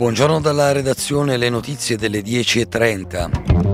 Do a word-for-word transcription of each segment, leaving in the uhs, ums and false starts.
Buongiorno dalla redazione, le notizie delle dieci e trenta.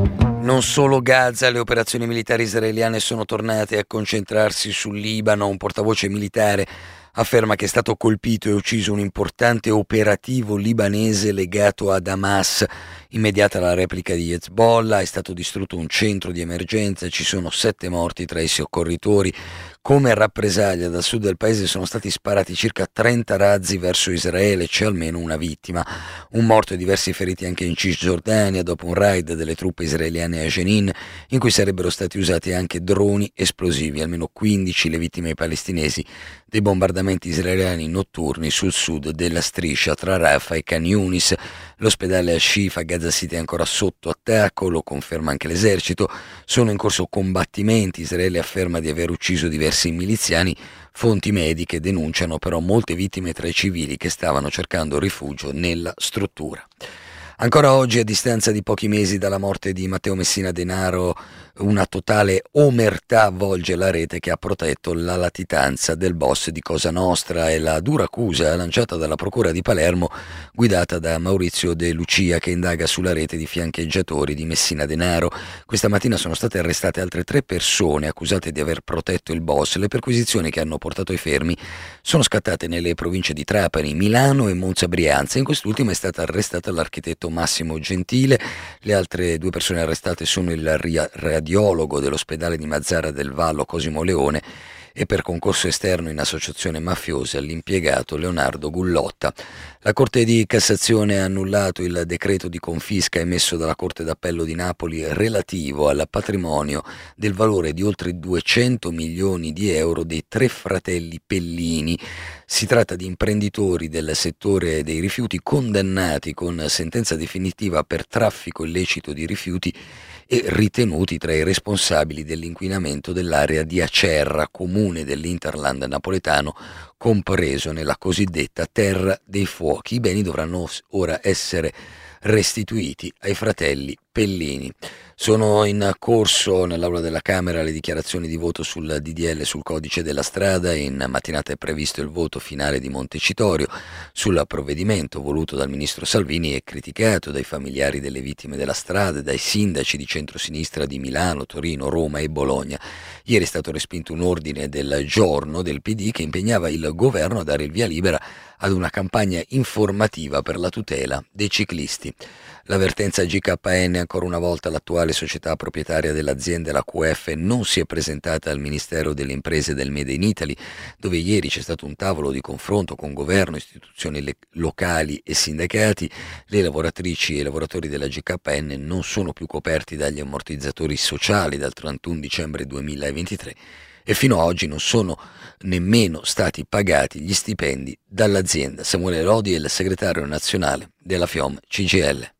Non solo Gaza, le operazioni militari israeliane sono tornate a concentrarsi sul Libano. Un portavoce militare afferma che è stato colpito e ucciso un importante operativo libanese legato ad Hamas. Immediata la replica di Hezbollah, è stato distrutto un centro di emergenza, ci sono sette morti tra i soccorritori. Come rappresaglia dal sud del paese sono stati sparati circa trenta razzi verso Israele, c'è almeno una vittima. Un morto e diversi feriti anche in Cisgiordania dopo un raid delle truppe israeliane a Jenin, in cui sarebbero stati usati anche droni esplosivi. Almeno quindici le vittime palestinesi dei bombardamenti israeliani notturni sul sud della striscia tra Rafah e Khan Yunis. L'ospedale Al-Shifa a Gaza City è ancora sotto attacco, lo conferma anche l'esercito. Sono in corso combattimenti, Israele afferma di aver ucciso diversi miliziani. Fonti mediche denunciano però molte vittime tra i civili che stavano cercando rifugio nella struttura. Ancora oggi, a distanza di pochi mesi dalla morte di Matteo Messina Denaro, una totale omertà avvolge la rete che ha protetto la latitanza del boss di Cosa Nostra. È la dura accusa lanciata dalla procura di Palermo, guidata da Maurizio De Lucia, che indaga sulla rete di fiancheggiatori di Messina Denaro. Questa mattina sono state arrestate altre tre persone accusate di aver protetto il boss. Le perquisizioni che hanno portato ai fermi sono scattate nelle province di Trapani, Milano e Monza Brianza. In quest'ultima è stata arrestata l'architetto Massimo Gentile. Le altre due persone arrestate sono il radiologo dell'ospedale di Mazzara del Vallo Cosimo Leone e per concorso esterno in associazione mafiosa l'impiegato Leonardo Gullotta. La Corte di Cassazione ha annullato il decreto di confisca emesso dalla Corte d'Appello di Napoli relativo al patrimonio del valore di oltre duecento milioni di euro dei tre fratelli Pellini. Si tratta di imprenditori del settore dei rifiuti condannati con sentenza definitiva per traffico illecito di rifiuti e ritenuti tra i responsabili dell'inquinamento dell'area di Acerra, comune dell'Interland napoletano, compreso nella cosiddetta Terra dei Fuochi. I beni dovranno ora essere restituiti ai fratelli Pellini. Sono in corso nell'aula della Camera le dichiarazioni di voto sul D D L sul codice della strada. In mattinata è previsto il voto finale di Montecitorio sul provvedimento voluto dal ministro Salvini e criticato dai familiari delle vittime della strada e dai sindaci di centrosinistra di Milano, Torino, Roma e Bologna. Ieri è stato respinto un ordine del giorno del P D che impegnava il governo a dare il via libera ad una campagna informativa per la tutela dei ciclisti. L'avvertenza G K N, ancora una volta l'attuale società proprietaria dell'azienda, la Q F, non si è presentata al Ministero delle Imprese del Made in Italy, dove ieri c'è stato un tavolo di confronto con governo, istituzioni le- locali e sindacati. Le lavoratrici e i lavoratori della G K N non sono più coperti dagli ammortizzatori sociali dal trentuno dicembre duemilaventitré e fino ad oggi non sono nemmeno stati pagati gli stipendi dall'azienda. Samuele Lodi è il segretario nazionale della FIOM C G I L.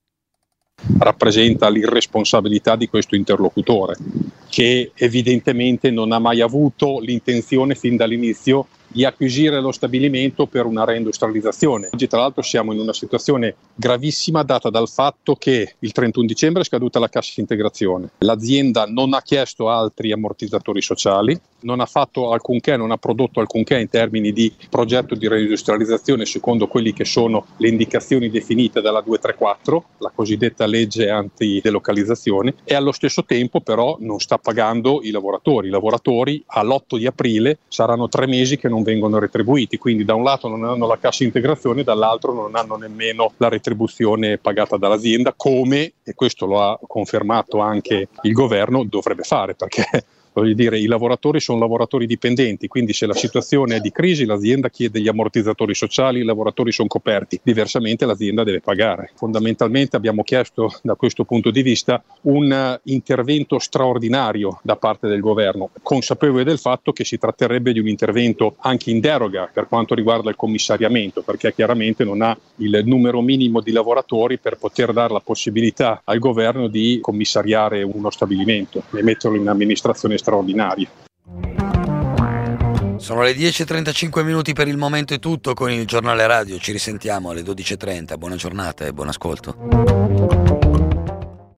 Rappresenta l'irresponsabilità di questo interlocutore che evidentemente non ha mai avuto l'intenzione fin dall'inizio di acquisire lo stabilimento per una reindustrializzazione. Oggi tra l'altro siamo in una situazione gravissima data dal fatto che il trentuno dicembre è scaduta la cassa integrazione, l'azienda non ha chiesto altri ammortizzatori sociali, non ha fatto alcunché, non ha prodotto alcunché in termini di progetto di reindustrializzazione secondo quelli che sono le indicazioni definite dalla duecentotrentaquattro, la cosiddetta legge antidelocalizzazione, e allo stesso tempo però non sta pagando i lavoratori. I lavoratori all'otto di aprile saranno tre mesi che non vengono retribuiti, quindi da un lato non hanno la cassa integrazione, dall'altro non hanno nemmeno la retribuzione pagata dall'azienda, come, e questo lo ha confermato anche il governo, dovrebbe fare, perché voglio dire, i lavoratori sono lavoratori dipendenti, quindi se la situazione è di crisi l'azienda chiede gli ammortizzatori sociali, i lavoratori sono coperti, diversamente l'azienda deve pagare. Fondamentalmente abbiamo chiesto da questo punto di vista un intervento straordinario da parte del governo, consapevole del fatto che si tratterebbe di un intervento anche in deroga per quanto riguarda il commissariamento, perché chiaramente non ha il numero minimo di lavoratori per poter dare la possibilità al governo di commissariare uno stabilimento e metterlo in amministrazione straordinaria. Sono le dieci e trentacinque minuti, per il momento è tutto con il giornale radio. Ci risentiamo alle dodici e trenta. Buona giornata e buon ascolto.